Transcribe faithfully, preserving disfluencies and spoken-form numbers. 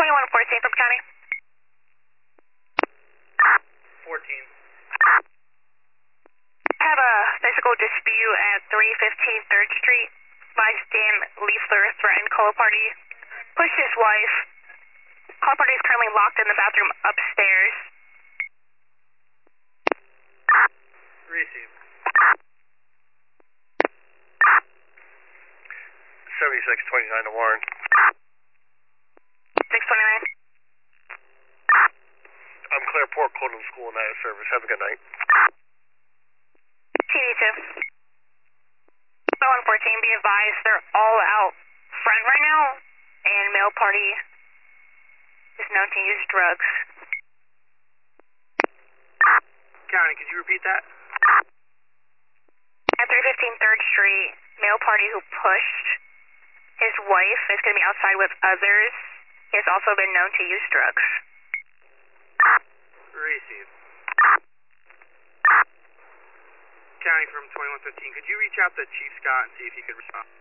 twenty-one fourteen from County. fourteen. I have a physical dispute at three fifteen third Street. Bystand Leafler threatened caller party. Pushed his wife. Caller party is currently locked in the bathroom upstairs. Receive. seventy-six twenty-nine to Warren. six twenty-nine. I'm Claire Port, Colton School and out of service. Have a good night. T D two. one fourteen, be advised, they're all out front right now, and male party is known to use drugs. County, could you repeat that? At three fifteen third Street, male party who pushed his wife is going to be outside with others. He has also been known to use drugs. Receive. County from twenty-one fifteen, could you reach out to Chief Scott and see if he could respond?